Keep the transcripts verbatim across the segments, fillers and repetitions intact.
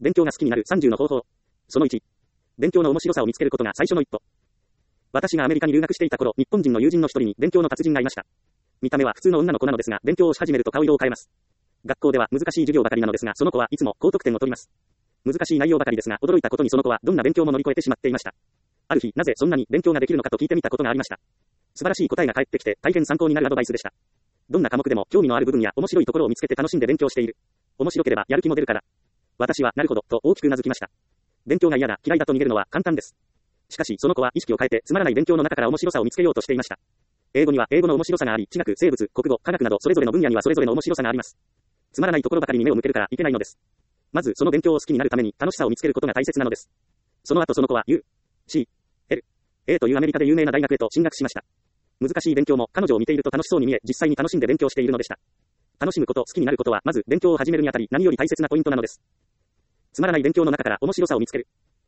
勉強が好きになるさんじゅうの方法。そのいち。勉強の面白さを見つけることが最初の一歩。私がアメリカに留学していた頃、日本人の友人の一人に勉強の達人がいました。見た目は普通の女の子なのですが、勉強をし始めると顔色を変えます。学校では難しい授業ばかりなのですが、その子はいつも高得点を取ります。難しい内容ばかりですが、驚いたことにその子はどんな勉強も乗り越えてしまっていました。ある日、なぜそんなに勉強ができるのかと聞いてみたことがありました。素晴らしい答えが返ってきて、大変参考になるアドバイスでした。どんな科目でも興味のある部分や面白いところを見つけて楽しんで勉強している。面白ければやる気も出るから。私はなるほどと大きくうなずきました。勉強が嫌だ、嫌いだと逃げるのは簡単です。しかしその子は意識を変えてつまらない勉強の中から面白さを見つけようとしていました。英語には英語の面白さがあり、地学、生物、国語、科学などそれぞれの分野にはそれぞれの面白さがあります。つまらないところばかりに目を向けるからいけないのです。まずその勉強を好きになるために楽しさを見つけることが大切なのです。その後その子は U、C、L、A というアメリカで有名な大学へと進学しました。難しい勉強も彼女を見ていると楽しそうに見え、実際に楽しんで勉強しているのでした。楽しむこと、好きになることはまず勉強を始めるにあたり何より大切なポイントなのです。つまらない勉強の中から面白さを見つける。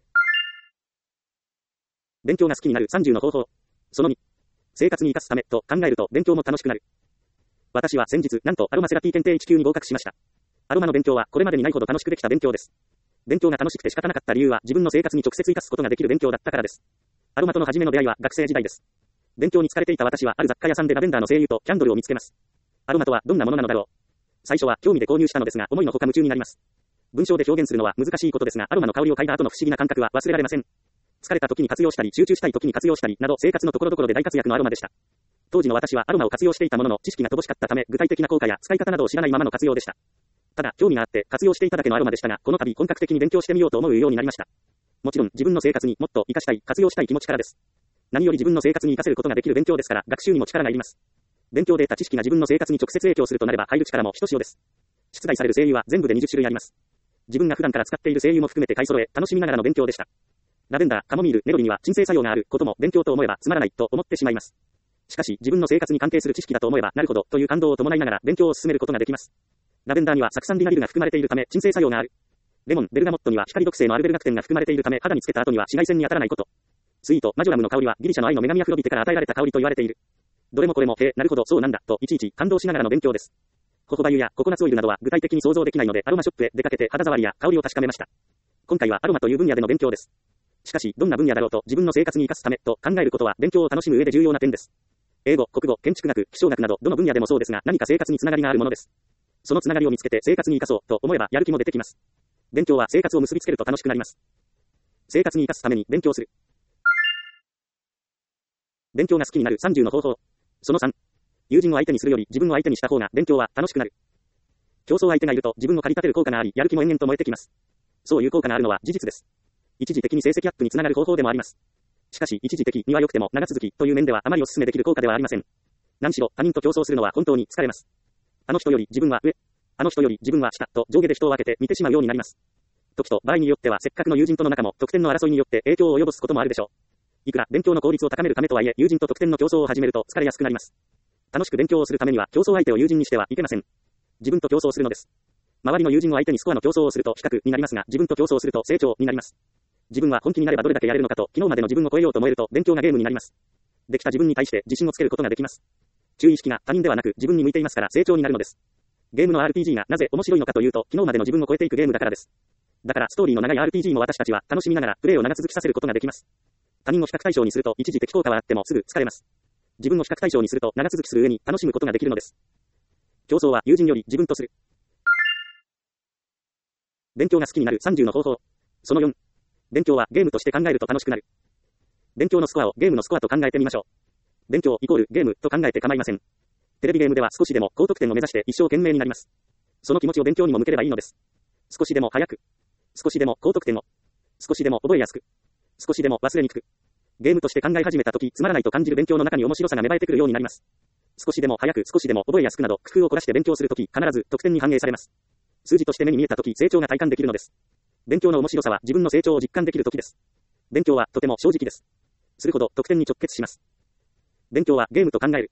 勉強が好きになるさんじゅうの方法。そのに。生活に生かすためと考えると勉強も楽しくなる。私は先日、なんとアロマセラピー検定いち級に合格しました。アロマの勉強はこれまでにないほど楽しくできた勉強です。勉強が楽しくて仕方なかった理由は自分の生活に直接生かすことができる勉強だったからです。アロマとの初めの出会いは学生時代です。勉強に疲れていた私はある雑貨屋さんでラベンダーの精油とキャンドルを見つけます。アロマとはどんなものなのだろう。最初は興味で購入したのですが思いのほか夢中になります。文章で表現するのは難しいことですが、アロマの香りを嗅いだ後の不思議な感覚は忘れられません。疲れた時に活用したり、集中したい時に活用したりなど生活のところどころで大活躍のアロマでした。当時の私はアロマを活用していたものの知識が乏しかったため具体的な効果や使い方などを知らないままの活用でした。ただ興味があって活用していただけのアロマでしたが、この度本格的に勉強してみようと思うようになりました。もちろん自分の生活にもっと活かしたい、活用したい気持ちからです。何より自分の生活に活かせることができる勉強ですから学習にも力がいります。勉強で得た知識が自分の生活に直接影響するとなれば入る力もひとしおです。出題される精油は全部でにじゅっしゅるいあります。自分が普段から使っている精油も含めて買い揃え楽しみながらの勉強でした。ラベンダー、カモミール、ネロリには鎮静作用があることも勉強と思えばつまらないと思ってしまいます。しかし自分の生活に関係する知識だと思えばなるほどという感動を伴いながら勉強を進めることができます。ラベンダーには酢酸リナリルが含まれているため鎮静作用がある。レモン、ベルガモットには光毒性のアルベルガクテンが含まれているため肌につけた後には紫外線に当たらないこと。スイート、マジョラムの香りはギリシャの愛の女神アフロビテから与えられた香りと言われている。どれもこれも、へえ、なるほどそうなんだといちいち感動しながらの勉強です。ホホバ油やココナッツオイルなどは具体的に想像できないのでアロマショップへ出かけて肌触りや香りを確かめました。今回はアロマという分野での勉強です。しかしどんな分野だろうと自分の生活に生かすためと考えることは勉強を楽しむ上で重要な点です。英語、国語、建築学、気象学などどの分野でもそうですが何か生活につながりがあるものです。そのつながりを見つけて生活に生かそうと思えばやる気も出てきます。勉強は生活を結びつけると楽しくなります。生活に生かすために勉強する。勉強が好きになるさんじゅうの方法。そのさん。友人を相手にするより自分を相手にした方が勉強は楽しくなる。競争相手がいると自分を駆り立てる効果があり、やる気も延々と燃えてきます。そういう効果があるのは事実です。一時的に成績アップにつながる方法でもあります。しかし一時的には良くても長続きという面ではあまりお勧めできる効果ではありません。何しろ他人と競争するのは本当に疲れます。あの人より自分は上、あの人より自分は下と上下で人を分けて見てしまうようになります。時と場合によってはせっかくの友人との仲も得点の争いによって影響を及ぼすこともあるでしょう。いくら勉強の効率を高めるためとはいえ友人と得点の競争を始めると疲れやすくなります。楽しく勉強をするためには競争相手を友人にしてはいけません。自分と競争するのです。周りの友人を相手にスコアの競争をすると比較になりますが自分と競争すると成長になります。自分は本気になればどれだけやれるのかと昨日までの自分を超えようと思えると勉強がゲームになります。できた自分に対して自信をつけることができます。注意意識が他人ではなく自分に向いていますから成長になるのです。ゲームの アールピージー がなぜ面白いのかというと昨日までの自分を超えていくゲームだからです。だからストーリーの長い アールピージー も私たちは楽しみながらプレイを長続きさせることができます。他人を比較対象にすると一時的効果はあってもすぐ疲れます。自分を比較対象にすると長続きする上に楽しむことができるのです。競争は友人より自分とする。勉強が好きになるさんじゅうの方法。そのよん。勉強はゲームとして考えると楽しくなる。勉強のスコアをゲームのスコアと考えてみましょう。勉強イコールゲームと考えて構いません。テレビゲームでは少しでも高得点を目指して一生懸命になります。その気持ちを勉強にも向ければいいのです。少しでも早く。少しでも高得点を。少しでも覚えやすく。少しでも忘れにくく。ゲームとして考え始めたときつまらないと感じる勉強の中に面白さが芽生えてくるようになります。少しでも早く少しでも覚えやすくなど工夫を凝らして勉強するとき必ず得点に反映されます。数字として目に見えたとき成長が体感できるのです。勉強の面白さは自分の成長を実感できるときです。勉強はとても正直です。するほど得点に直結します。勉強はゲームと考える。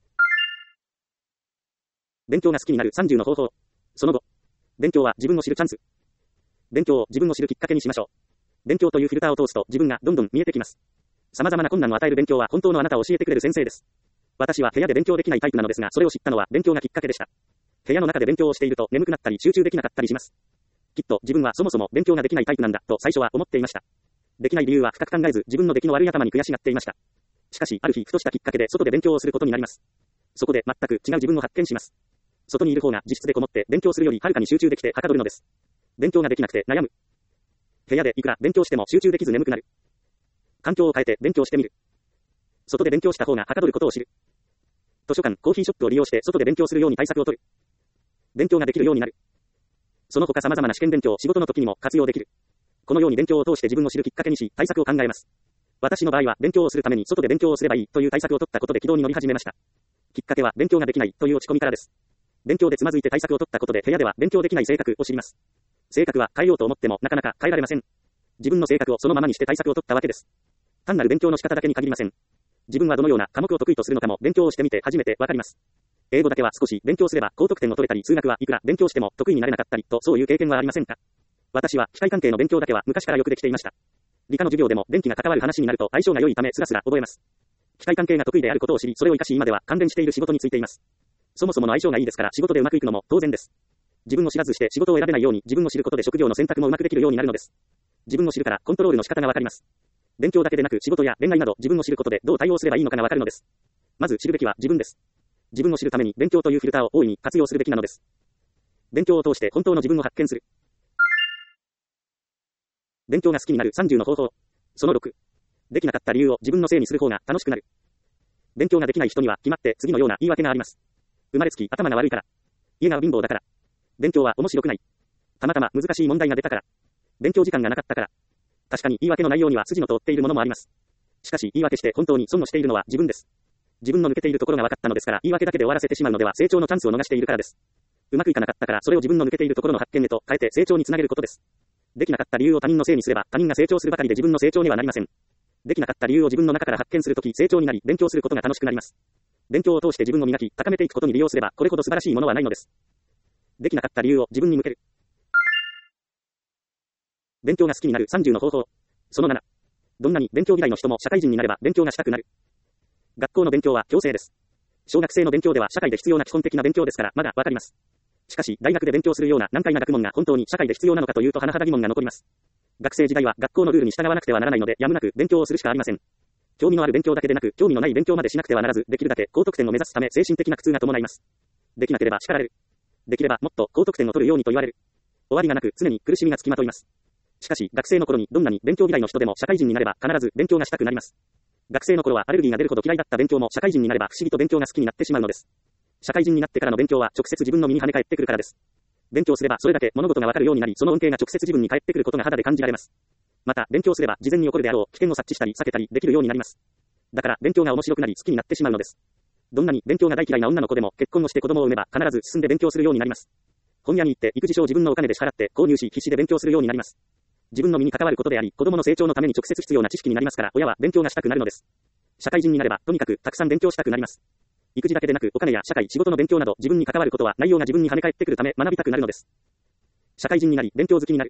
勉強が好きになるさんじゅうの方法。そのご。勉強は自分を知るチャンス。勉強を自分を知るきっかけにしましょう。勉強というフィルターを通すと自分がどんどん見えてきます。様々な困難を与える勉強は本当のあなたを教えてくれる先生です。私は部屋で勉強できないタイプなのですが、それを知ったのは勉強がきっかけでした。部屋の中で勉強をしていると眠くなったり集中できなかったりします。 きっと自分はそもそも勉強ができないタイプなんだと最初は思っていました。できない理由は深く考えず自分の出来の悪い頭に悔しがっていました。しかし、ある日ふとしたきっかけで外で勉強をすることになります。そこで全く違う自分を発見します。外にいる方が自室でこもって勉強するよりはるかに集中できてはかどるのです。勉強ができなくて悩む。部屋でいくら勉強しても集中できず眠くなる。環境を変えて勉強してみる。外で勉強した方がはかどることを知る。図書館、コーヒーショップを利用して外で勉強するように対策を取る。勉強ができるようになる。その他様々な試験勉強を仕事の時にも活用できる。このように勉強を通して自分を知るきっかけにし、対策を考えます。私の場合は勉強をするために外で勉強をすればいいという対策を取ったことで軌道に乗り始めました。きっかけは勉強ができないという落ち込みからです。勉強でつまずいて対策を取ったことで部屋では勉強できない性格を知ります。性格は変えようと思ってもなかなか変えられません。自分の性格をそのままにして対策を取ったわけです。単なる勉強の仕方だけに限りません。自分はどのような科目を得意とするのかも勉強をしてみて初めてわかります。英語だけは少し勉強すれば高得点を取れたり、数学はいくら勉強しても得意になれなかったりと、そういう経験はありませんか？私は機械関係の勉強だけは昔からよくできていました。理科の授業でも電気が関わる話になると相性が良いためスラスラ覚えます。機械関係が得意であることを知り、それを活かし今では関連している仕事についています。そもそもの相性がいいですから仕事でうまくいくのも当然です。自分を知らずして仕事を選べないように自分を知ることで職業の選択もうまくできるようになるのです。自分を知るからコントロールの仕方がわかります。勉強だけでなく仕事や恋愛など自分を知ることでどう対応すればいいのかがわかるのです。まず知るべきは自分です。自分を知るために勉強というフィルターを大いに活用するべきなのです。勉強を通して本当の自分を発見する。勉強が好きになるさんじゅうの方法。そのろく。できなかった理由を自分のせいにする方が楽しくなる。勉強ができない人には決まって次のような言い訳があります。生まれつき頭が悪いから。家が貧乏だから。勉強は面白くない。たまたま難しい問題が出たから。勉強時間がなかったから。確かに言い訳の内容には筋の通っているものもあります。しかし言い訳して本当に損をしているのは自分です。自分の抜けているところが分かったのですから言い訳だけで終わらせてしまうのでは成長のチャンスを逃しているからです。うまくいかなかったからそれを自分の抜けているところの発見へと変えて成長につなげることです。できなかった理由を他人のせいにすれば他人が成長するばかりで自分の成長にはなりません。できなかった理由を自分の中から発見するとき成長になり勉強することが楽しくなります。勉強を通して自分を磨き高めていくことに利用すればこれほど素晴らしいものはないのです。できなかった理由を自分に向ける。勉強が好きになるさんじゅうの方法。そのなな。どんなに勉強嫌いの人も社会人になれば勉強がしたくなる。学校の勉強は強制です。小学生の勉強では社会で必要な基本的な勉強ですからまだわかります。しかし大学で勉強するような難解な学問が本当に社会で必要なのかというと甚だ疑問が残ります。学生時代は学校のルールに従わなくてはならないのでやむなく勉強をするしかありません。興味のある勉強だけでなく興味のない勉強までしなくてはならずできるだけ高得点を目指すため精神的な苦痛が伴います。できなければ叱られる。できればもっと高得点を取るようにと言われる。終わりがなく常に苦しみがつきまといます。しかし学生の頃にどんなに勉強嫌いの人でも社会人になれば必ず勉強がしたくなります。学生の頃はアレルギーが出るほど嫌いだった勉強も社会人になれば不思議と勉強が好きになってしまうのです。社会人になってからの勉強は直接自分の身に跳ね返ってくるからです。勉強すればそれだけ物事がわかるようになりその恩恵が直接自分に返ってくることが肌で感じられます。また勉強すれば事前に起こるであろう危険を察知したり避けたりできるようになります。だから勉強が面白くなり好きになってしまうのです。どんなに勉強が大嫌いな女の子でも結婚をして子供を産めば必ず進んで勉強するようになります。本屋に行って育児書を自分のお金で支払って購入し必死で勉強するようになります。自分の身に関わることであり子供の成長のために直接必要な知識になりますから親は勉強がしたくなるのです。社会人になればとにかくたくさん勉強したくなります。育児だけでなくお金や社会仕事の勉強など自分に関わることは内容が自分に跳ね返ってくるため学びたくなるのです。社会人になり勉強好きになる。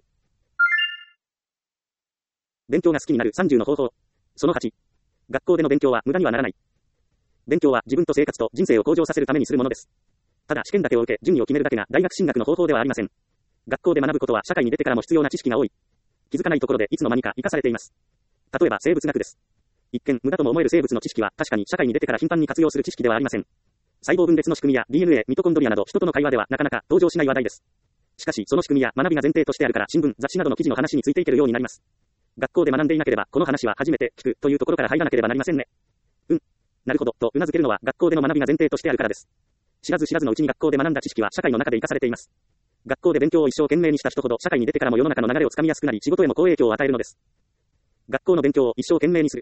勉強が好きになるさんじゅうの方法。そのはち。学校での勉強は無駄にはならない。勉強は自分と生活と人生を向上させるためにするものです。ただ試験だけを受け順位を決めるだけが大学進学の方法ではありません。学校で学ぶことは社会に出てからも必要な知識が多い。気づかないところでいつの間にか生かされています。例えば生物学です。一見無駄とも思える生物の知識は確かに社会に出てから頻繁に活用する知識ではありません。細胞分裂の仕組みや ディーエヌエー、ミトコンドリアなど人との会話ではなかなか登場しない話題です。しかしその仕組みや学びが前提としてあるから新聞、雑誌などの記事の話についていけるようになります。学校で学んでいなければこの話は初めて聞くというところから入らなければなりませんね。うん。なるほどと頷けるのは学校での学びが前提としてあるからです。知らず知らずのうちに学校で学んだ知識は社会の中で生かされています。学校で勉強を一生懸命にした人ほど社会に出てからも世の中の流れをつかみやすくなり仕事へも好影響を与えるのです。学校の勉強を一生懸命にする。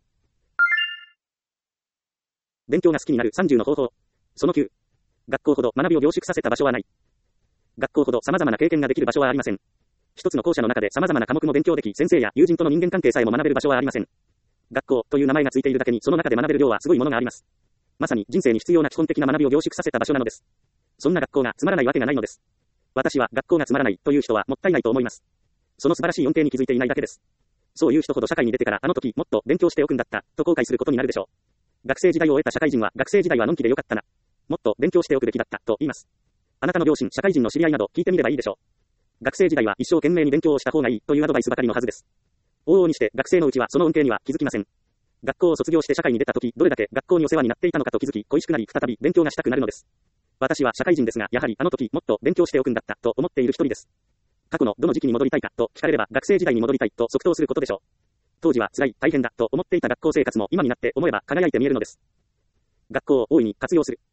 勉強が好きになるさんじゅうの方法。そのきゅう。学校ほど学びを凝縮させた場所はない。学校ほど様々な経験ができる場所はありません。一つの校舎の中で様々な科目も勉強でき、先生や友人との人間関係さえも学べる場所はありません。学校という名前がついているだけにその中で学べる量はすごいものがあります。まさに人生に必要な基本的な学びを凝縮させた場所なのです。そんな学校がつまらないわけがないのです。私は学校がつまらないという人はもったいないと思います。その素晴らしい恩恵に気づいていないだけです。そういう人ほど社会に出てからあの時もっと勉強しておくんだったと後悔することになるでしょう。学生時代を終えた社会人は学生時代はのんきでよかったな。もっと勉強しておくべきだったと言います。あなたの両親、社会人の知り合いなど聞いてみればいいでしょう。 学生時代は一生懸命に勉強をした方がいいというアドバイスばかりのはずです。往々にして学生のうちはその恩恵には気づきません。学校を卒業して社会に出たとき、どれだけ学校にお世話になっていたのかと気づき、恋しくなり再び勉強がしたくなるのです。私は社会人ですが、やはりあの時もっと勉強しておくんだったと思っている一人です。過去のどの時期に戻りたいかと聞かれれば、学生時代に戻りたいと即答することでしょう。当時は辛い、大変だと思っていた学校生活も今になって思えば輝いて見えるのです。学校を大いに活用する。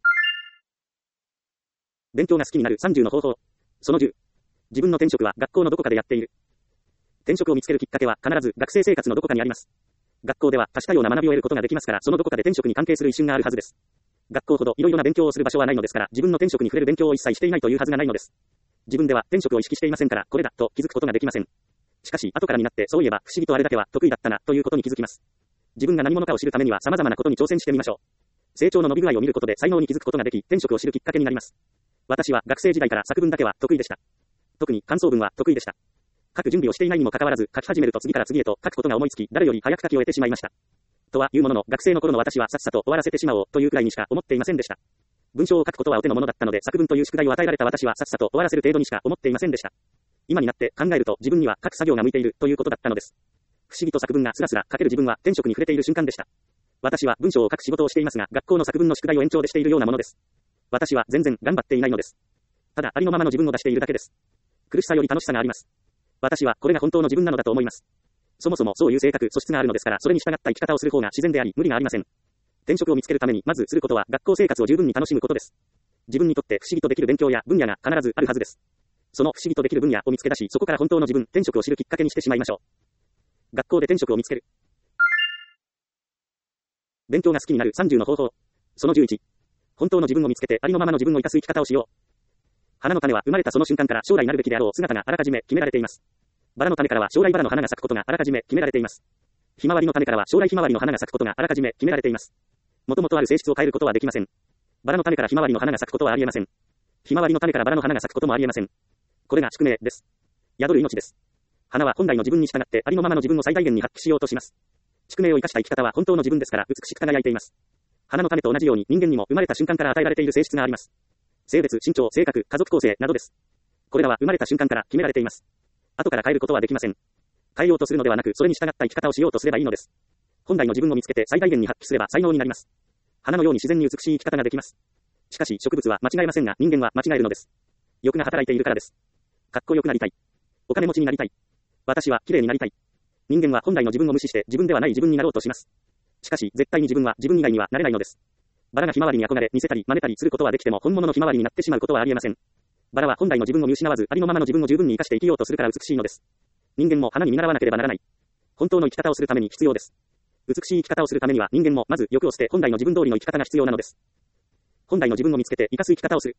勉強が好きになるさんじゅうの方法。そのじゅう。自分の転職は学校のどこかでやっている。転職を見つけるきっかけは必ず学生生活のどこかにあります。学校では多種多様な学びを得ることができますから、そのどこかで転職に関係する一瞬があるはずです。学校ほどいろいろな勉強をする場所はないのですから、自分の転職に触れる勉強を一切していないというはずがないのです。自分では転職を意識していませんから、これだと気づくことができません。しかし、後からになってそういえば不思議とあれだけは得意だったなということに気づきます。自分が何者かを知るためには様々なことに挑戦してみましょう。成長の伸び具合を見ることで才能に気づくことができ、転職を知るきっかけになります。私は学生時代から作文だけは得意でした。特に感想文は得意でした。書く準備をしていないにもかかわらず、書き始めると次から次へと書くことが思いつき、誰より早く書き終えてしまいました。とはいうものの、学生の頃の私はさっさと終わらせてしまおうというくらいにしか思っていませんでした。文章を書くことはお手の物だったので、作文という宿題を与えられた私はさっさと終わらせる程度にしか思っていませんでした。今になって考えると自分には書く作業が向いているということだったのです。不思議と作文がスラスラ書ける自分は転職に触れている瞬間でした。私は文章を書く仕事をしていますが、学校の作文の宿題を延長でしているようなものです。私は全然頑張っていないのです。ただありのままの自分を出しているだけです。苦しさより楽しさがあります。私はこれが本当の自分なのだと思います。そもそもそういう性格、素質があるのですから、それに従った生き方をする方が自然であり、無理がありません。転職を見つけるために、まずすることは、学校生活を十分に楽しむことです。自分にとって不思議とできる勉強や分野が必ずあるはずです。その不思議とできる分野を見つけ出し、そこから本当の自分、転職を知るきっかけにしてしまいましょう。学校で転職を見つける。勉強が好きになるさんじゅうの方法。そのじゅういち。本当の自分を見つけてありのままの自分を生かす生き方をしよう。花の種は生まれたその瞬間から将来なるべきであろう姿があらかじめ決められています。バラの種からは将来バラの花が咲くことがあらかじめ決められています。ひまわりの種からは将来ひまわりの花が咲くことがあらかじめ決められています。もともとある性質を変えることはできません。バラの種からひまわりの花が咲くことはありえません。ひまわりの種からバラの花が咲くこともありえません。これが宿命です。宿る命です。花は本来の自分に従ってありのままの自分を最大限に発揮しようとします。宿命を生かした生き方は本当の自分ですから美しく輝いています。花の種と同じように人間にも生まれた瞬間から与えられている性質があります。性別、身長、性格、家族構成などです。これらは生まれた瞬間から決められています。後から変えることはできません。変えようとするのではなく、それに従った生き方をしようとすればいいのです。本来の自分を見つけて最大限に発揮すれば才能になります。花のように自然に美しい生き方ができます。しかし植物は間違えませんが、人間は間違えるのです。欲が働いているからです。かっこよくなりたい。お金持ちになりたい。私は綺麗になりたい。人間は本来の自分を無視して自分ではない自分になろうとします。しかし絶対に自分は自分以外にはなれないのです。バラがひまわりに憧れ、似せたり真似たりすることはできても本物のひまわりになってしまうことはありえません。バラは本来の自分を見失わず、ありのままの自分を十分に生かして生きようとするから美しいのです。人間も花に見習わなければならない。本当の生き方をするために必要です。美しい生き方をするためには人間もまず欲を捨て本来の自分通りの生き方が必要なのです。本来の自分を見つけて生かす生き方をする。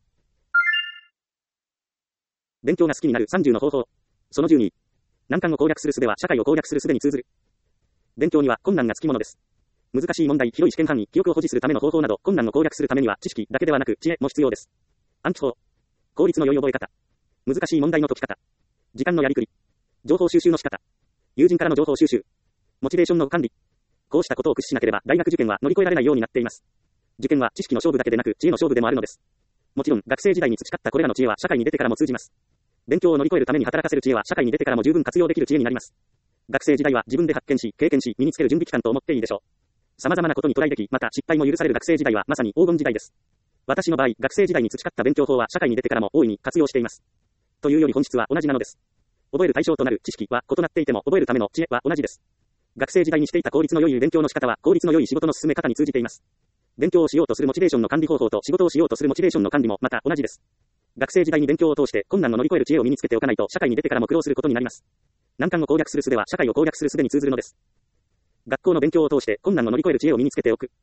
勉強が好きになるさんじゅうの方法。そのじゅうに。難関を攻略する術は社会を攻略する術に通ずる。勉強には困難がつきものです。難しい問題、広い試験範囲、記憶を保持するための方法など、困難を攻略するためには知識だけではなく知恵も必要です。暗記法。効率の良い覚え方。難しい問題の解き方。時間のやりくり。情報収集の仕方。友人からの情報収集。モチベーションの管理。こうしたことを駆使しなければ大学受験は乗り越えられないようになっています。受験は知識の勝負だけでなく知恵の勝負でもあるのです。もちろん学生時代に培ったこれらの知恵は社会に出てからも通じます。勉強を乗り越えるために働かせる知恵は社会に出てからも十分活用できる知恵になります。学生時代は自分で発見し、経験し、身につける準備期間と思っていいでしょう。様々なことにトライでき、また失敗も許される学生時代はまさに黄金時代です。私の場合、学生時代に培った勉強法は社会に出てからも大いに活用しています。というより本質は同じなのです。覚える対象となる知識は異なっていても覚えるための知恵は同じです。学生時代にしていた効率の良い勉強の仕方は効率の良い仕事の進め方に通じています。勉強をしようとするモチベーションの管理方法と仕事をしようとするモチベーションの管理もまた同じです。学生時代に勉強を通して困難を乗り越える知恵を身につけておかないと社会に出てからも苦労することになります。難関を攻略する術は社会を攻略する術に通ずるのです。学校の勉強を通して困難を乗り越える知恵を身につけておく。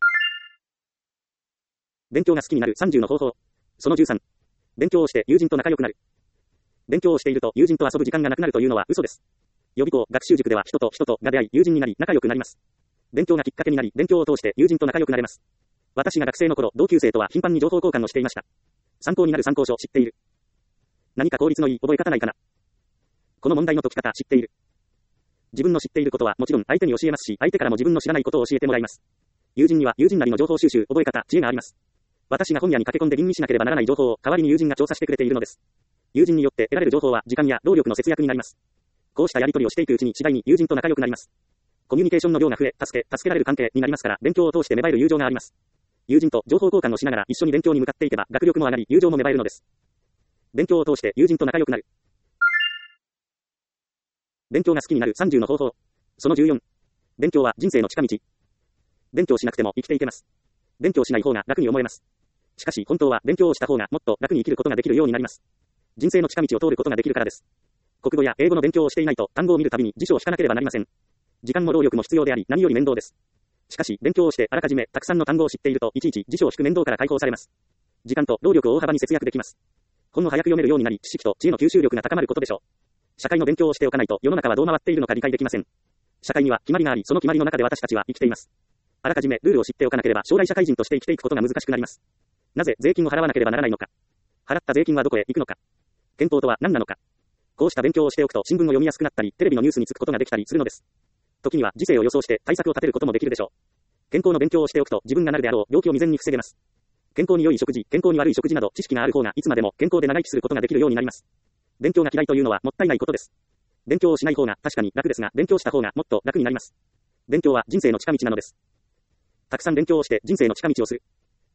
勉強が好きになるさんじゅうの方法。そのじゅうさん。勉強をして友人と仲良くなる。勉強をしていると友人と遊ぶ時間がなくなるというのは嘘です。予備校、学習塾では人と人とが出会い、友人になり仲良くなります。勉強がきっかけになり、勉強を通して友人と仲良くなれます。私が学生の頃、同級生とは頻繁に情報交換をしていました。参考になる参考書知っている。何か効率のいい覚え方ないかな。この問題の解き方知っている。自分の知っていることはもちろん相手に教えますし、相手からも自分の知らないことを教えてもらいます。友人には友人なりの情報収集、覚え方、知恵があります。私が本屋に駆け込んで吟味しなければならない情報を代わりに友人が調査してくれているのです。 友人によって得られる情報は時間や労力の節約になります。こうしたやり取りをしていくうちに次第に友人と仲良くなります。コミュニケーションの量が増え、助け、助けられる関係になりますから、勉強を通して芽生える友情があります。友人と情報交換をしながら一緒に勉強に向かっていけば、学力も上がり、友情も芽生えるのです。勉強を通して友人と仲良くなる。勉強が好きになるさんじゅうの方法。そのじゅうよん。勉強は人生の近道。勉強しなくても生きていけます。勉強しない方が楽に思えます。しかし本当は勉強をした方がもっと楽に生きることができるようになります。人生の近道を通ることができるからです。国語や英語の勉強をしていないと単語を見るたびに辞書を引かなければなりません。時間も労力も必要であり何より面倒です。しかし勉強をしてあらかじめたくさんの単語を知っているといちいち辞書を引く面倒から解放されます。時間と労力を大幅に節約できます。本を早く読めるようになり知識と知恵の吸収力が高まることでしょう。社会の勉強をしておかないと世の中はどう回っているのか理解できません。社会には決まりがありその決まりの中で私たちは生きています。あらかじめルールを知っておかなければ将来社会人として生きていくことが難しくなります。なぜ税金を払わなければならないのか。払った税金はどこへ行くのか。憲法とは何なのか。こうした勉強をしておくと新聞を読みやすくなったりテレビのニュースにつくことができたりするのです。時には時勢を予想して対策を立てることもできるでしょう。健康の勉強をしておくと自分がなるであろう病気を未然に防げます。健康に良い食事、健康に悪い食事など知識がある方がいつまでも健康で長生きすることができるようになります。勉強が嫌いというのはもったいないことです。勉強をしない方が確かに楽ですが勉強した方がもっと楽になります。勉強は人生の近道なのです。たくさん勉強をして人生の近道をする。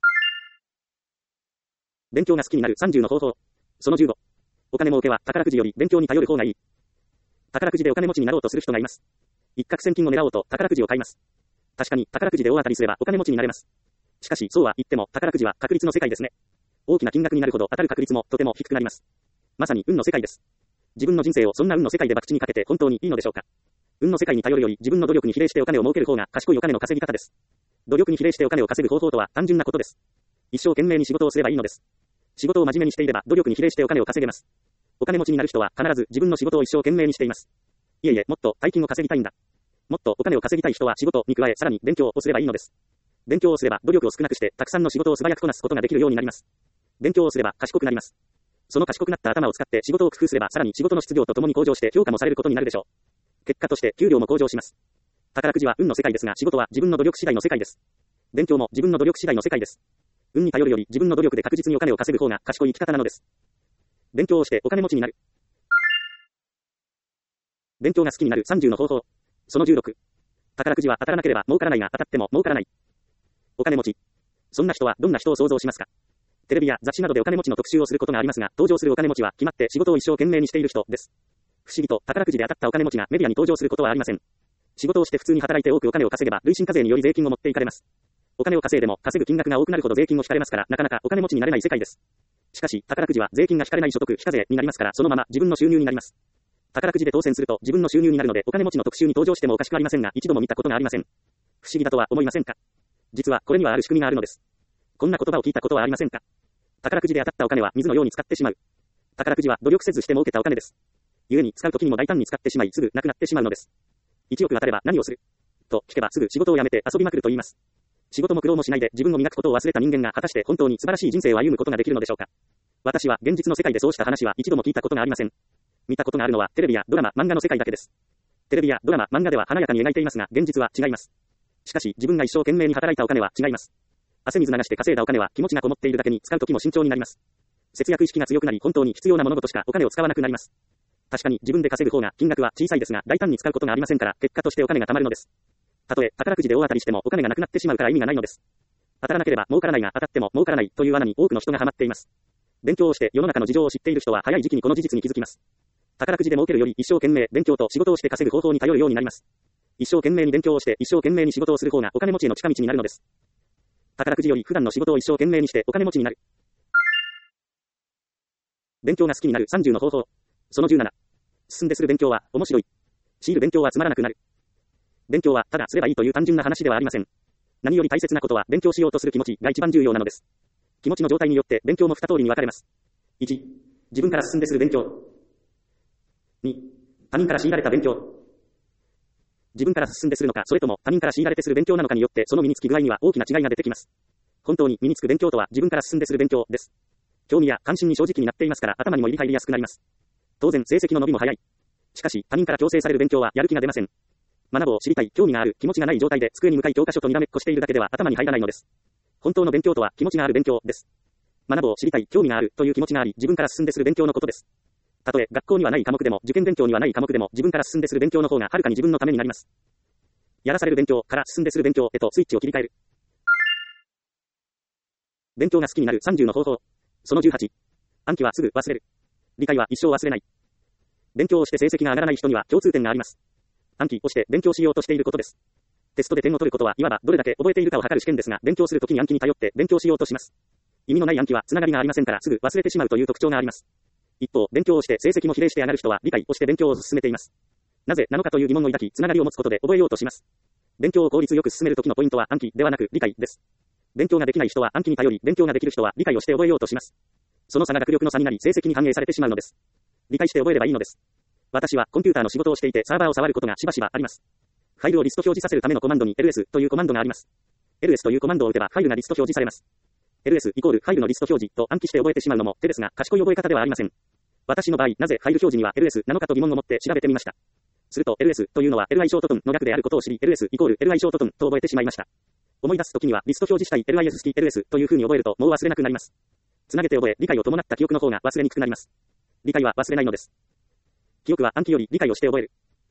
勉強が好きになるさんじゅうの方法。そのじゅうご。お金儲けは宝くじより勉強に頼る方がいい。宝くじでお金持ちになろうとする人がいます。一攫千金を狙おうと宝くじを買います。確かに宝くじで大当たりすればお金持ちになれます。しかしそうは言っても宝くじは確率の世界ですね。大きな金額になるほど当たる確率もとても低くなります。まさに運の世界です。自分の人生をそんな運の世界で博打にかけて本当にいいのでしょうか。運の世界に頼るより自分の努力に比例してお金を儲ける方が賢いお金の稼ぎ方です。努力に比例してお金を稼ぐ方法とは単純なことです。一生懸命に仕事をすればいいのです。仕事を真面目にしていれば努力に比例してお金を稼げます。お金持ちになる人は必ず自分の仕事を一生懸命にしています。いえいえ、もっと大金を稼ぎたいんだ。もっとお金を稼ぎたい人は仕事に加えさらに勉強をすればいいのです。勉強をすれば努力を少なくしてたくさんの仕事を素早くこなすことができるようになります。勉強をすれば賢くなります。その賢くなった頭を使って仕事を工夫すればさらに仕事の質量とともに向上して評価もされることになるでしょう。結果として給料も向上します。宝くじは運の世界ですが仕事は自分の努力次第の世界です。勉強も自分の努力次第の世界です。運に頼るより自分の努力で確実にお金を稼ぐ方が賢い生き方なのです。勉強をしてお金持ちになる。勉強が好きになるさんじゅうの方法。そのじゅうろく。宝くじは当たらなければ儲からないが当たっても儲からない。お金持ち。そんな人はどんな人を想像しますか。テレビや雑誌などでお金持ちの特集をすることがありますが、登場するお金持ちは決まって仕事を一生懸命にしている人です。不思議と宝くじで当たったお金持ちがメディアに登場することはありません。仕事をして普通に働いて多くお金を稼げば累進課税により税金を持っていかれます。お金を稼いでも稼ぐ金額が多くなるほど税金を引かれますからなかなかお金持ちになれない世界です。しかし宝くじは税金が引かれない所得非課税になりますからそのまま自分の収入になります。宝くじで当選すると自分の収入になるのでお金持ちの特集に登場してもおかしくありませんが一度も見たことがありません。不思議だとは思いませんか。実はこれにはある仕組みがあるのです。こんな言葉を聞いたことはありませんか。宝くじで当たったお金は水のように使ってしまう。宝くじは努力せずして儲けたお金です。故に使う時にも大胆に使ってしまいすぐなくなってしまうのです。いちおく当たれば何をすると聞けばすぐ仕事を辞めて遊びまくると言います。仕事も苦労もしないで自分を磨くことを忘れた人間が果たして本当に素晴らしい人生を歩むことができるのでしょうか。私は現実の世界でそうした話は一度も聞いたことがありません。見たことがあるのはテレビやドラマ、漫画の世界だけです。テレビやドラマ、漫画では華やかに描いていますが現実は違います。しかし自分が一生懸命に働いたお金は違います。汗水流して稼いだお金は気持ちがこもっているだけに使う時も慎重になります。節約意識が強くなり本当に必要な物事しかお金を使わなくなります。確かに自分で稼ぐ方が金額は小さいですが大胆に使うことがありませんから結果としてお金が貯まるのです。たとえ宝くじで大当たりしてもお金がなくなってしまうから意味がないのです。当たらなければ儲からないが当たっても儲からないという罠に多くの人がハマっています。勉強をして世の中の事情を知っている人は早い時期にこの事実に気づきます。宝くじで儲けるより一生懸命勉強と仕事をして稼ぐ方法に頼るようになります。一生懸命に勉強をして一生懸命に仕事をする方がお金持ちへの近道になるのです。宝くじより普段の仕事を一生懸命にしてお金持ちになる。勉強が好きになるさんじゅうの方法。そのじゅうなな。進んでする勉強は面白い。強いる勉強はつまらなくなる。勉強はただすればいいという単純な話ではありません。何より大切なことは勉強しようとする気持ちが一番重要なのです。気持ちの状態によって勉強も二通りに分かれます。いち、自分から進んでする勉強。に、他人から強いられた勉強。自分から進んでするのか、それとも他人から強いられてする勉強なのかによってその身につき具合には大きな違いが出てきます。本当に身につく勉強とは自分から進んでする勉強です。興味や関心に正直になっていますから頭にも入り入りやすくなります。当然成績の伸びも早い。しかし他人から強制される勉強はやる気が出ません。学ぶを知りたい、興味がある、気持ちがない状態で机に向かい教科書とにらめっこしているだけでは頭に入らないのです。本当の勉強とは気持ちがある勉強です。 学ぼう、知りたい、興味があるという気持ちがあり、自分から進んでする勉強のことです。たとえ学校にはない科目でも、受験勉強にはない科目でも、自分から進んでする勉強の方がはるかに自分のためになります。やらされる勉強から進んでする勉強へとスイッチを切り替える。勉強が好きになるさんじゅうの方法。そのじゅうはち。暗記はすぐ忘れる。理解は一生忘れない。勉強をして成績が上がらない人には共通点があります。暗記をして勉強しようとしていることです。テストで点を取ることはいわばどれだけ覚えているかを測る試験ですが、勉強するときに暗記に頼って勉強しようとします。意味のない暗記はつながりがありませんからすぐ忘れてしまうという特徴があります。一方、勉強をして成績も比例して上がる人は理解をして勉強を進めています。なぜなのかという疑問を抱き、つながりを持つことで覚えようとします。勉強を効率よく進めるときのポイントは暗記ではなく理解です。勉強ができない人は暗記に頼り、勉強ができる人は理解をして覚えようとします。その差が学力の差になり、成績に反映されてしまうのです。理解して覚えればいいのです。私はコンピューターの仕事をしていてサーバーを触ることがしばしばあります。ファイルをリスト表示させるためのコマンドに エルエス というコマンドがあります。エルエス というコマンドを打てばファイルがリスト表示されます。エルエス イコールファイルのリスト表示と暗記して覚えてしまうのも手ですが、賢い覚え方ではありません。私の場合、なぜファイル表示には エルエス なのかと疑問を持って調べてみました。すると エルエス というのは エルアイ ショートトンの略であることを知り、エルエス イコール エルアイ ショートトンと覚えてしまいました。思い出すときにはリスト表示したい エルアイエス 式 エルエス という風に覚えるともう忘れなくなります。つなげて覚え、理解を伴った記憶の方が忘れにくくなります。理解は忘れないのです。記憶は暗記より理解をして覚える。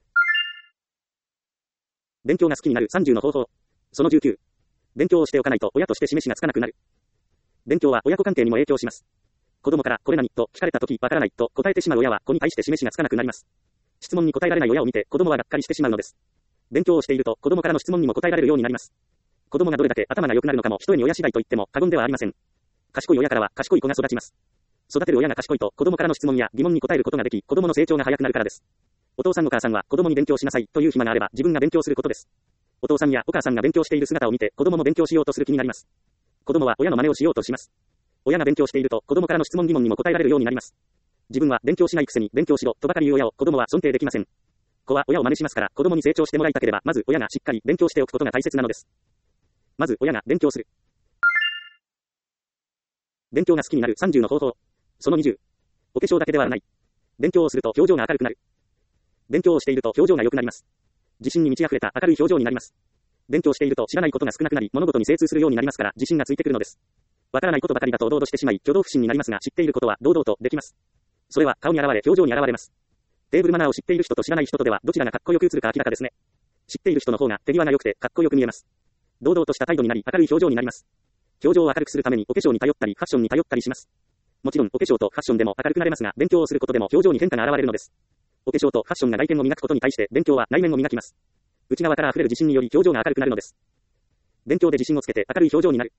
勉強が好きになるさんじゅうの方法。そのじゅうきゅう。勉強をしておかないと親として示しがつかなくなる。勉強は親子関係にも影響します。子供からこれ何と聞かれたときわからないと答えてしまう親は子に対して示しがつかなくなります。質問に答えられない親を見て子供はがっかりしてしまうのです。勉強をしていると子供からの質問にも答えられるようになります。子供がどれだけ頭が良くなるのかも一重に親次第と言っても過言ではありません。賢い親からは賢い子が育ちます。育てる親が賢いと子供からの質問や疑問に答えることができ、子供の成長が早くなるからです。お父さんお母さんは子供に勉強しなさいという暇があれば自分が勉強することです。お父さんやお母さんが勉強している姿を見て子供も勉強しようとする気になります。子供は親の真似をしようとします。親が勉強していると子供からの質問疑問にも答えられるようになります。自分は勉強しないくせに勉強しろとばかり言う親を子供は尊敬できません。子は親を真似しますから、子供に成長してもらいたければまず親がしっかり勉強しておくことが大切なのです。まず親が勉強する。勉強が好きになるさんじゅうの方法。そのにじゅう。お化粧だけではない。勉強をすると表情が明るくなる。勉強をしていると表情が良くなります。自信に満ち溢れた明るい表情になります。勉強していると知らないことが少なくなり、物事に精通するようになりますから自信がついてくるのです。わからないことばかりだとおどおどしてしまい、挙動不審になりますが、知っていることは堂々とできます。それは顔に現れ、表情に現れます。テーブルマナーを知っている人と知らない人とではどちらがかっこよく映るか明らかですね。知っている人の方が手際が良くてかっこよく見えます。堂々とした態度になり、明るい表情になります。表情を明るくするためにお化粧に頼ったり、ファッションに頼ったりします。もちろんお化粧とファッションでも明るくなれますが、勉強をすることでも表情に変化が現れるのです。お化粧とファッションが外見を磨くことに対して勉強は内面を磨きます。内側から溢れる自信により表情が明るくなるのです。勉強で自信をつけて明るい表情になる。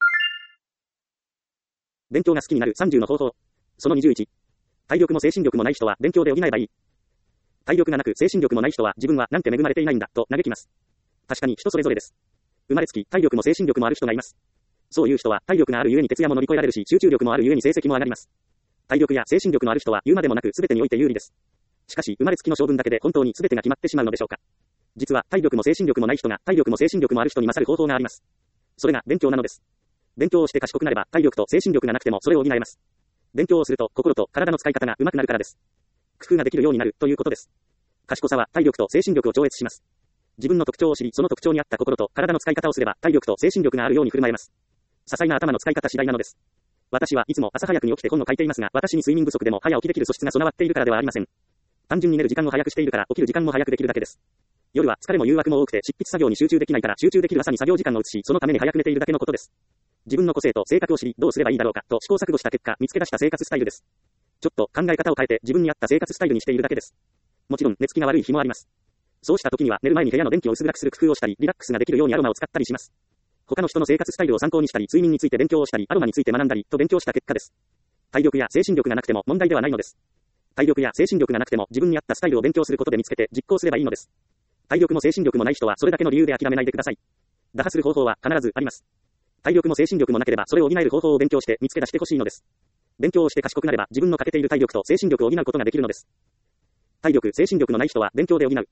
勉強が好きになるさんじゅうの方法。そのにじゅういち。体力も精神力もない人は勉強で補えばいい。体力がなく精神力もない人は自分はなんて恵まれていないんだと嘆きます。確かに人それぞれです。生まれつき体力も精神力もある人がいます。そういう人は体力があるゆえに徹夜も乗り越えられるし、集中力もあるゆえに成績も上がります。体力や精神力のある人は言うまでもなく全てにおいて有利です。しかし生まれつきの性分だけで本当に全てが決まってしまうのでしょうか。実は体力も精神力もない人が体力も精神力もある人に勝る方法があります。それが勉強なのです。勉強をして賢くなれば体力と精神力がなくてもそれを補えます。勉強をすると心と体の使い方が上手くなるからです。工夫ができるようになるということです。賢さは体力と精神力を超越します。自分の特徴を知り、その特徴に合った心と体の使い方をすれば体力と精神力があるように振る舞えます。些細な頭の使い方次第なのです。私はいつも朝早くに起きて本を書いていますが、私に睡眠不足でも早起きできる素質が備わっているからではありません。単純に寝る時間を早くしているから起きる時間も早くできるだけです。夜は疲れも誘惑も多くて執筆作業に集中できないから集中できる朝に作業時間を移し、そのために早く寝ているだけのことです。自分の個性と性格を知り、どうすればいいだろうかと試行錯誤した結果、見つけ出した生活スタイルです。ちょっと考え方を変えて自分に合った生活スタイルにしているだけです。もちろん寝つきが悪い日もあります。そうした時には寝る前に部屋の電気を薄暗くする工夫をしたり、リラックスができるようにアロマを使ったりします。他の人の生活スタイルを参考にしたり、睡眠について勉強をしたり、アロマについて学んだりと勉強した結果です。体力や精神力がなくても問題ではないのです。体力や精神力がなくても自分に合ったスタイルを勉強することで見つけて実行すればいいのです。体力も精神力もない人はそれだけの理由で諦めないでください。打破する方法は必ずあります。体力も精神力もなければそれを補える方法を勉強して見つけ出してほしいのです。勉強をして賢くなれば自分の欠けている体力と精神力を補うことができるのです。体力、精神力のない人は勉強で補う。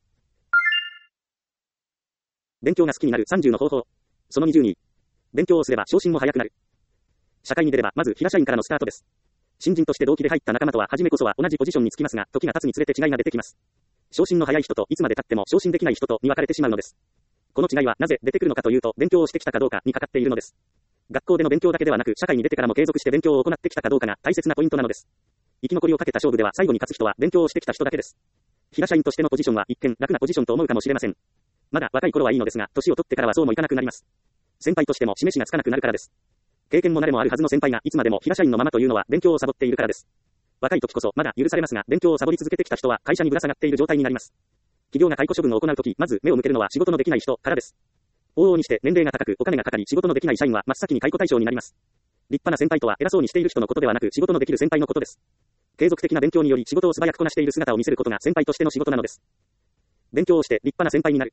勉強が好きになるさんじゅうの方法。そのにじゅうに。勉強をすれば昇進も早くなる。社会に出ればまず平社員からのスタートです。新人として同期で入った仲間とは初めこそは同じポジションにつきますが、時が経つにつれて違いが出てきます。昇進の早い人といつまで経っても昇進できない人とに分かれてしまうのです。この違いはなぜ出てくるのかというと、勉強をしてきたかどうかにかかっているのです。 学校での勉強だけではなく、社会に出てからも継続して勉強を行ってきたかどうかが大切なポイントなのです。生き残りをかけた勝負では最後に勝つ人は勉強をしてきた人だけです。平社員としてのポジションは一見楽なポジションと思うかもしれません。まだ若い頃はいいのですが、年を取ってからはそうもいかなくなります。先輩としても示しがつかなくなるからです。経験も慣れもあるはずの先輩がいつまでも平社員のままというのは勉強をサボっているからです。若い時こそまだ許されますが、勉強をサボり続けてきた人は会社にぶら下がっている状態になります。企業が解雇処分を行うとき、まず目を向けるのは仕事のできない人からです。往々にして年齢が高くお金がかかり仕事のできない社員は真っ先に解雇対象になります。立派な先輩とは偉そうにしている人のことではなく、仕事のできる先輩のことです。継続的な勉強により仕事を素早くこなしている姿を見せることが先輩としての仕事なのです。勉強をして立派な先輩になる。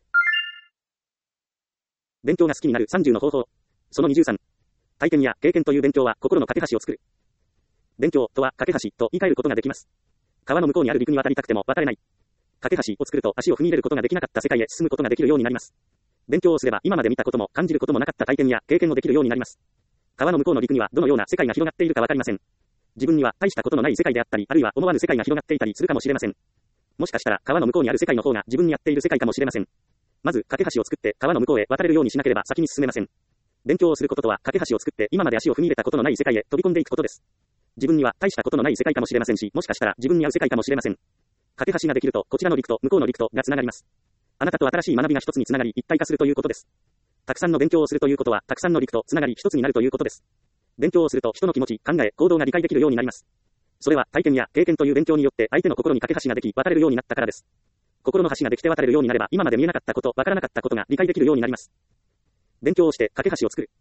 勉強が好きになるさんじゅうの方法。そのにじゅうさん。体験や経験という勉強は心の架け橋を作る。勉強とは架け橋と言い換えることができます。川の向こうにある陸に渡りたくても渡れない。架け橋を作ると足を踏み入れることができなかった世界へ進むことができるようになります。勉強をすれば今まで見たことも感じることもなかった体験や経験をできるようになります。川の向こうの陸にはどのような世界が広がっているかわかりません。自分には大したことのない世界であったり、あるいは思わぬ世界が広がっていたりするかもしれません。もしかしたら川の向こうにある世界の方が自分にやっている世界かもしれません。まず架け橋を作って川の向こうへ渡れるようにしなければ先に進めません。勉強をすることとは架け橋を作って今まで足を踏み入れたことのない世界へ飛び込んでいくことです。自分には大したことのない世界かもしれませんし、もしかしたら自分に合う世界かもしれません。架け橋ができるとこちらの陸と向こうの陸とがつながります。あなたと新しい学びが一つにつながり一体化するということです。たくさんの勉強をするということはたくさんの陸とつながり一つになるということです。勉強をすると人の気持ち、考え、行動が理解できるようになります。それは体験や経験という勉強によって相手の心に架け橋ができ渡れるようになったからです。心の橋ができて渡れるようになれば今まで見えなかったこと、わからなかったことが理解できるようになります。勉強をして架け橋を作る。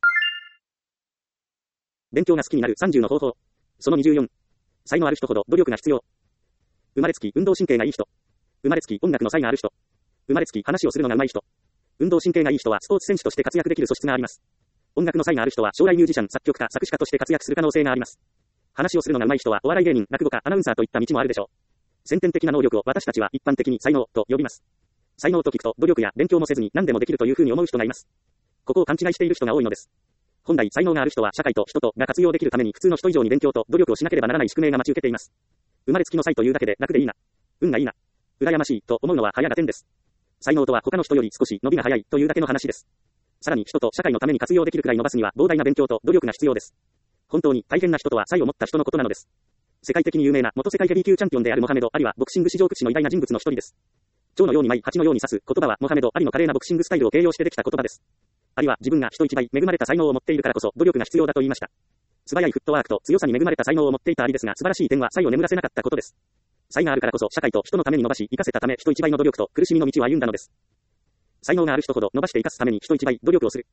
勉強が好きになるさんじゅうの方法。そのにじゅうよん。才能ある人ほど努力が必要。生まれつき運動神経がいい人。生まれつき音楽の才がある人。生まれつき話をするのが上手い人。運動神経がいい人はスポーツ選手として活躍できる素質があります。音楽の才がある人は将来ミュージシャン、作曲家、作詞家として活躍する可能性があります。話をするのが上手い人はお笑い芸人、落語家、アナウンサーといった道もあるでしょう。先天的な能力を私たちは一般的に才能と呼びます。才能と聞くと努力や勉強もせずに何でもできるというふうに思う人がいます。ここを勘違いしている人が多いのです。本来才能がある人は社会と人とが活用できるために普通の人以上に勉強と努力をしなければならない宿命が待ち受けています。生まれつきの才というだけで楽でいいな、運がいいな、羨ましいと思うのは早が点です。才能とは他の人より少し伸びが早いというだけの話です。さらに人と社会のために活用できるくらい伸ばすには膨大な勉強と努力が必要です。本当に大変な人とは才を持った人のことなのです。世界的に有名な元世界ヘビー級チャンピオンであるモハメド・アリはボクシング史上屈指の偉大な人物の一人です。蝶のように舞い、蜂のように刺す言葉はモハメド・アリの華麗なボクシングスタイルを形容してできた言葉です。アリは自分が人一倍恵まれた才能を持っているからこそ努力が必要だと言いました。素早いフットワークと強さに恵まれた才能を持っていたアリですが、素晴らしい点は才を眠らせなかったことです。才があるからこそ社会と人のために伸ばし生かせたため人一倍の努力と苦しみの道を歩んだのです。才能がある人ほど伸ばして生かすために人一倍努力をする。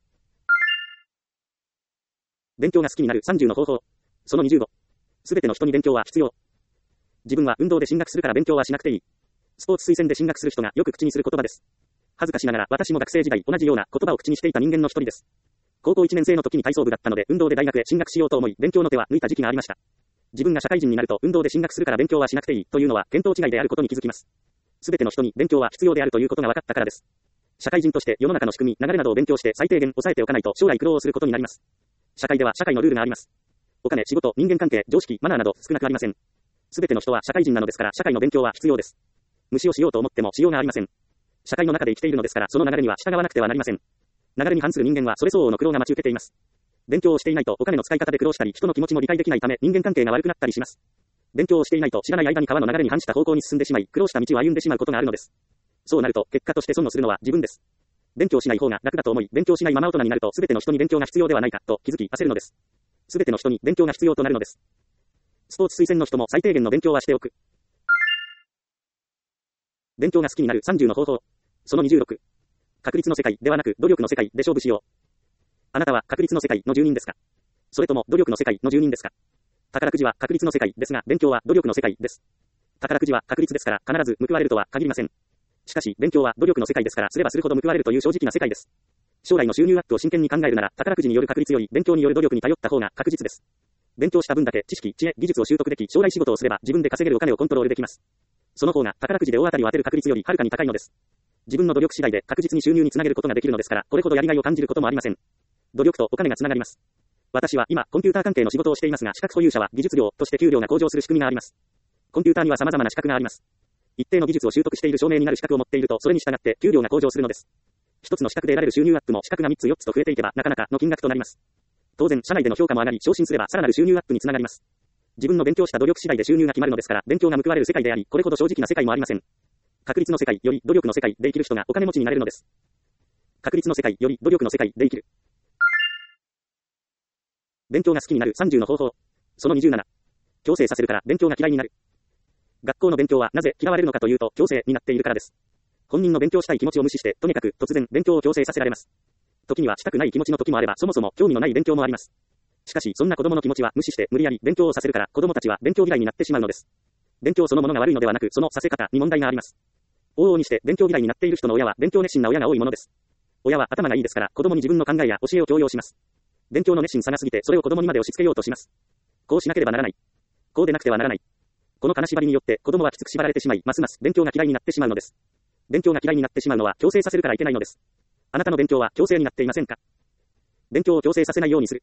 勉強が好きになるさんじゅうの方法。そのにじゅうご。すべての人に勉強は必要。自分は運動で進学するから勉強はしなくていい。スポーツ推薦で進学する人がよく口にする言葉です。恥ずかしながら私も学生時代同じような言葉を口にしていた人間の一人です。高校いちねん生の時に体操部だったので運動で大学へ進学しようと思い勉強の手は抜いた時期がありました。自分が社会人になると運動で進学するから勉強はしなくていいというのは見当違いであることに気づきます。すべての人に勉強は必要であるということが分かったからです。社会人として世の中の仕組み、流れなどを勉強して最低限抑えておかないと将来苦労をすることになります。社会では社会のルールがあります。お金、仕事、人間関係、常識、マナーなど少なくありません。すべての人は社会人なのですから社会の勉強は必要です。無視をしようと思ってもしようがありません。社会の中で生きているのですからその流れには従わなくてはなりません。流れに反する人間はそれ相応の苦労が待ち受けています。勉強をしていないとお金の使い方で苦労したり人の気持ちも理解できないため人間関係が悪くなったりします。勉強をしていないと知らない間に川の流れに反した方向に進んでしまい苦労した道を歩んでしまうことがあるのです。そうなると結果として損をするのは自分です。勉強しない方が楽だと思い勉強しないまま大人になるとすべての人に勉強が必要ではないかと気づき焦るのです。すべての人に勉強が必要となるのです。スポーツ推薦の人も最低限の勉強はしておく。勉強が好きになるさんじゅうの方法。そのにじゅうろく。確率の世界ではなく努力の世界で勝負しよう。あなたは確率の世界の住人ですか？それとも努力の世界の住人ですか？宝くじは確率の世界ですが勉強は努力の世界です。宝くじは確率ですから必ず報われるとは限りません。しかし勉強は努力の世界ですからすればするほど報われるという正直な世界です。将来の収入アップを真剣に考えるなら宝くじによる確率より勉強による努力に頼った方が確実です。勉強した分だけ知識、知恵、技術を習得でき将来仕事をすれば自分で稼げるお金をコントロールできます。その方が宝くじで大当たりを当てる確率よりはるかに高いのです。自分の努力次第で確実に収入につなげることができるのですからこれほどやりがいを感じることもありません。努力とお金がつながります。私は今コンピューター関係の仕事をしていますが資格保有者は技術料として給料が向上する仕組みがあります。コンピューターには様々な資格があります。一定の技術を習得している証明になる資格を持っているとそれに従って給料が向上するのです。 一つの資格で得られる収入アップも資格がみっつよっつと増えていけばなかなかの金額となります。当然、社内での評価も上がり、昇進すればさらなる収入アップにつながります。自分の勉強した努力次第で収入が決まるのですから、勉強が報われる世界であり、これほど正直な世界もありません。確率の世界より努力の世界で生きる人がお金持ちになれるのです。確率の世界より努力の世界で生きる。勉強が好きになるさんじゅうの方法。そのにじゅうなな。強制させるから勉強が嫌いになる。学校の勉強はなぜ嫌われるのかというと、強制になっているからです。本人の勉強したい気持ちを無視して、とにかく突然勉強を強制させられます。時にはしたくない気持ちの時もあれば、そもそも興味のない勉強もあります。しかし、そんな子供の気持ちは無視して無理やり勉強をさせるから、子供たちは勉強嫌いになってしまうのです。勉強そのものが悪いのではなく、そのさせ方に問題があります。往々にして勉強嫌いになっている人の親は勉強熱心な親が多いものです。親は頭がいいですから、子供に自分の考えや教えを強要します。勉強の熱心さがすぎて、それを子供にまで押し付けようとします。こうしなければならない。こうでなくてはならない。この金縛りによって、子供はきつく縛られてしまい、ますます勉強が嫌いになってしまうのです。勉強が嫌いになってしまうのは強制させるからいけないのです。あなたの勉強は強制になっていませんか？勉強を強制させないようにする。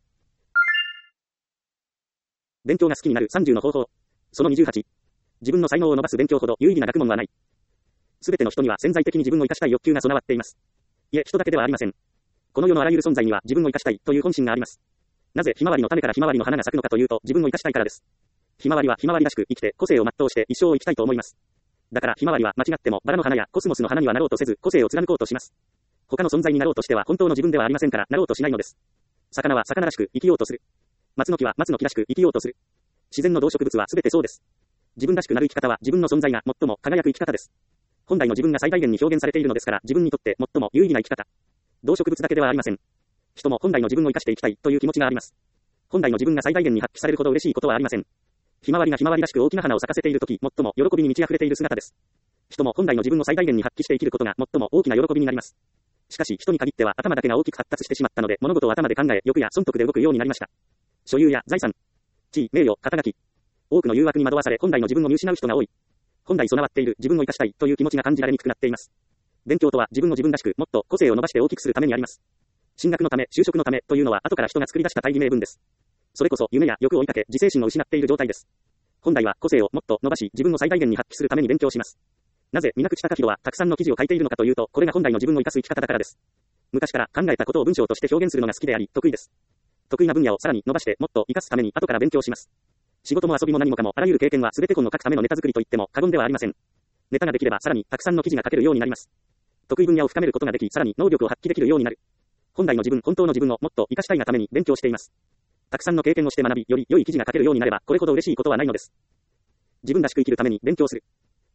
勉強が好きになるさんじゅうの方法。そのにじゅうはち。自分の才能を伸ばす勉強ほど有意義な学問はない。すべての人には潜在的に自分を生かしたい欲求が備わっています。いえ、人だけではありません。この世のあらゆる存在には自分を生かしたいという本心があります。なぜひまわりの種からひまわりの花が咲くのかというと、自分を生かしたいからです。ひまわりはひまわりらしく生きて個性を全うして一生を生きたいと思います。だからひまわりは間違ってもバラの花やコスモスの花にはなろうとせず、個性を貫こうとします。他の存在になろうとしては本当の自分ではありませんから、なろうとしないのです。魚は魚らしく生きようとする。松の木は松の木らしく生きようとする。自然の動植物はすべてそうです。自分らしくなる生き方は自分の存在が最も輝く生き方です。本来の自分が最大限に表現されているのですから、自分にとって最も有意義な生き方。動植物だけではありません。人も本来の自分を生かしていきたいという気持ちがあります。本来の自分が最大限に発揮されるほど嬉しいことはありません。ひまわりがひまわりらしく大きな花を咲かせているとき、最も喜びに満ち溢れている姿です。人も本来の自分を最大限に発揮して生きることが最も大きな喜びになります。しかし人に限っては頭だけが大きく発達してしまったので、物事を頭で考え、欲や損得で動くようになりました。所有や財産、地位、名誉、肩書き。多くの誘惑に惑わされ、本来の自分を見失う人が多い。本来備わっている自分を生かしたいという気持ちが感じられにくくなっています。勉強とは自分を自分らしく、もっと個性を伸ばして大きくするためにあります。進学のため、就職のためというのは後から人が作り出した大義名分です。それこそ夢や欲を追いかけ、自制心を失っている状態です。本来は個性をもっと伸ばし、自分を最大限に発揮するために勉強します。なぜ水口貴弘はたくさんの記事を書いているのかというと、これが本来の自分を生かす生き方だからです。昔から考えたことを文章として表現するのが好きであり、得意です。得意な分野をさらに伸ばしてもっと生かすために後から勉強します。仕事も遊びも何もかもあらゆる経験は全て本の書くためのネタ作りと言っても過言ではありません。ネタができればさらにたくさんの記事が書けるようになります。得意分野を深めることができ、さらに能力を発揮できるようになる。本来の自分、本当の自分をもっと生かしたいがために勉強しています。たくさんの経験をして学び、より良い記事が書けるようになれば、これほど嬉しいことはないのです。自分らしく生きるために勉強する。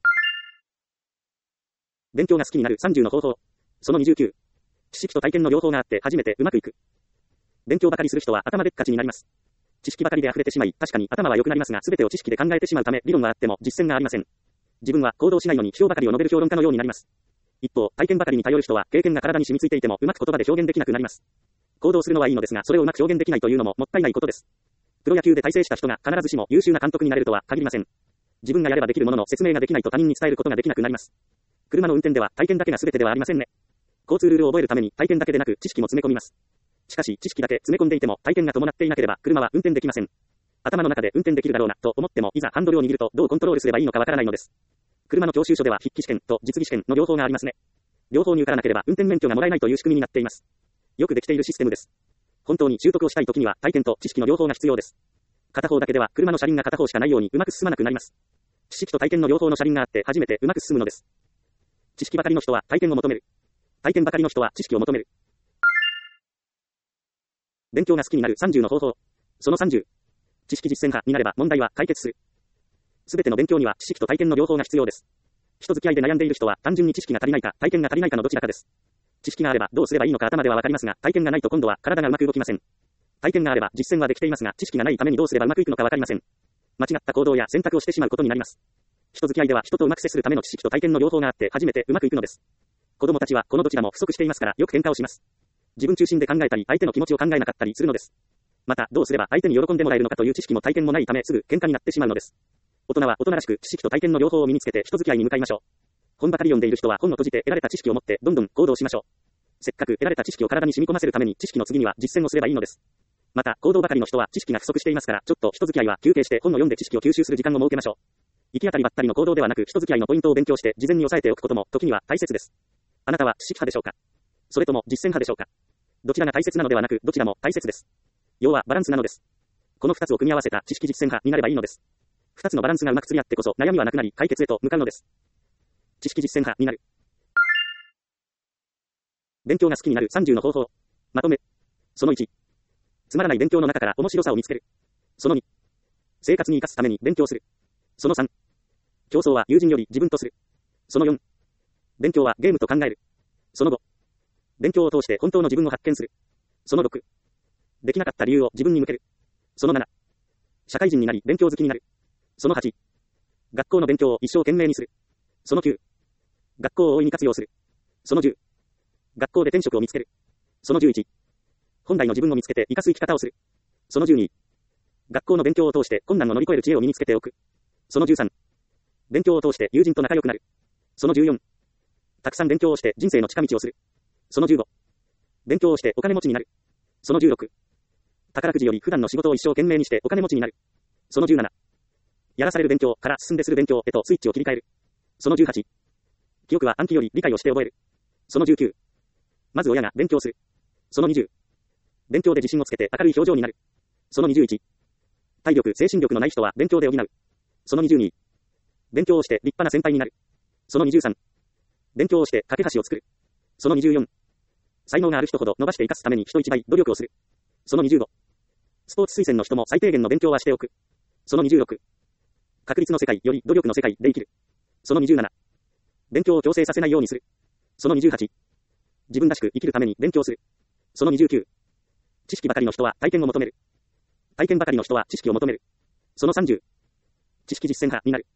勉強が好きになるさんじゅうの方法。そのにじゅうきゅう。知識と体験の両方があって初めてうまくいく。勉強ばかりする人は頭でっかちになります。知識ばかりで溢れてしまい、確かに頭は良くなりますが、全てを知識で考えてしまうため、理論があっても実践がありません。自分は行動しないのに批評ばかりを述べる評論家のようになります。一方、体験ばかりに頼る人は、経験が体に染みついていても、うまく言葉で表現できなくなります。行動するのはいいのですが、それをうまく表現できないというのももったいないことです。プロ野球で大成した人が必ずしも優秀な監督になれるとは限りません。自分がやればできるものの説明ができないと他人に伝えることができなくなります。車の運転では体験だけが全てではありませんね。交通ルールを覚えるために体験だけでなく知識も詰め込みます。しかし知識だけ詰め込んでいても体験が伴っていなければ車は運転できません。頭の中で運転できるだろうなと思ってもいざハンドルを握るとどうコントロールすればいいのかわからないのです。車の教習所では筆記試験と実技試験の両方がありますね。両方に受からなければ運転免許がもらえないという仕組みになっています。よくできているシステムです。本当に習得をしたいときには体験と知識の両方が必要です。片方だけでは車の車輪が片方しかないようにうまく進まなくなります。知識と体験の両方の車輪があって初めてうまく進むのです。知識ばかりの人は体験を求める。体験ばかりの人は知識を求める。勉強が好きになるさんじゅうの方法。そのさんじゅう。知識実践派になれば問題は解決する。すべての勉強には知識と体験の両方が必要です。人付き合いで悩んでいる人は単純に知識が足りないか体験が足りないかのどちらかです。知識があればどうすればいいのか頭ではわかりますが、体験がないと今度は体がうまく動きません。体験があれば実践はできていますが、知識がないためにどうすればうまくいくのかわかりません。間違った行動や選択をしてしまうことになります。人付き合いでは人とうまく接するための知識と体験の両方があって初めてうまくいくのです。子供たちはこのどちらも不足していますからよく喧嘩をします。自分中心で考えたり相手の気持ちを考えなかったりするのです。またどうすれば相手に喜んでもらえるのかという知識も体験もないためすぐ喧嘩になってしまうのです。大人は大人らしく知識と体験の両方を身につけて人付き合いに向かいましょう。本ばかり読んでいる人は本を閉じて得られた知識を持ってどんどん行動しましょう。せっかく得られた知識を体に染み込ませるために知識の次には実践をすればいいのです。また行動ばかりの人は知識が不足していますから、ちょっと人付き合いは休憩して本を読んで知識を吸収する時間を設けましょう。行き当たりばったりの行動ではなく人付き合いのポイントを勉強して事前に押さえておくことも時には大切です。あなたは知識派でしょうか？ それとも実践派でしょうか。どちらが大切なのではなく、どちらも大切です。要はバランスなのです。この二つを組み合わせた知識実践派になればいいのです。二つのバランスがうまく釣り合ってこそ悩みはなくなり解決へと向かうのです。知識実践派になる。勉強が好きになるさんじゅうの方法。まとめ。そのいち。つまらない勉強の中から面白さを見つける。そのに。生活に生かすために勉強する。そのさん。競争は友人より自分とする。そのよん。勉強はゲームと考える。そのご。勉強を通して本当の自分を発見する。そのろく。できなかった理由を自分に向ける。そのなな。社会人になり勉強好きになる。そのはち。学校の勉強を一生懸命にする。そのきゅう。学校を大いに活用する。そのじゅう。学校で転職を見つける。そのじゅういち。本来の自分を見つけて生かす生き方をする。そのじゅうに。学校の勉強を通して困難を乗り越える知恵を身につけておく。そのじゅうさん。勉強を通して友人と仲良くなる。そのじゅうよん。たくさん勉強をして人生の近道をする。そのじゅうご。勉強をしてお金持ちになる。そのじゅうろく。宝くじより普段の仕事を一生懸命にしてお金持ちになる。そのじゅうなな。やらされる勉強から進んでする勉強へとスイッチを切り替える。そのじゅうはち。記憶は暗記より理解をして覚える。そのじゅうきゅう。まず親が勉強する。そのにじゅう。勉強で自信をつけて明るい表情になる。そのにじゅういち。体力、精神力のない人は勉強で補う。そのにじゅうに。勉強をして立派な先輩になる。そのにじゅうさん。勉強をして架け橋を作る。そのにじゅうよん。才能がある人ほど伸ばして生かすために人一倍努力をする。そのにじゅうご。スポーツ推薦の人も最低限の勉強はしておく。そのにじゅうろく。確率の世界より努力の世界で生きる。そのにじゅうなな。勉強を強制させないようにする。そのにじゅうはち。自分らしく生きるために勉強する。そのにじゅうきゅう。知識ばかりの人は体験を求める。体験ばかりの人は知識を求める。そのさんじゅう。知識実践派になる。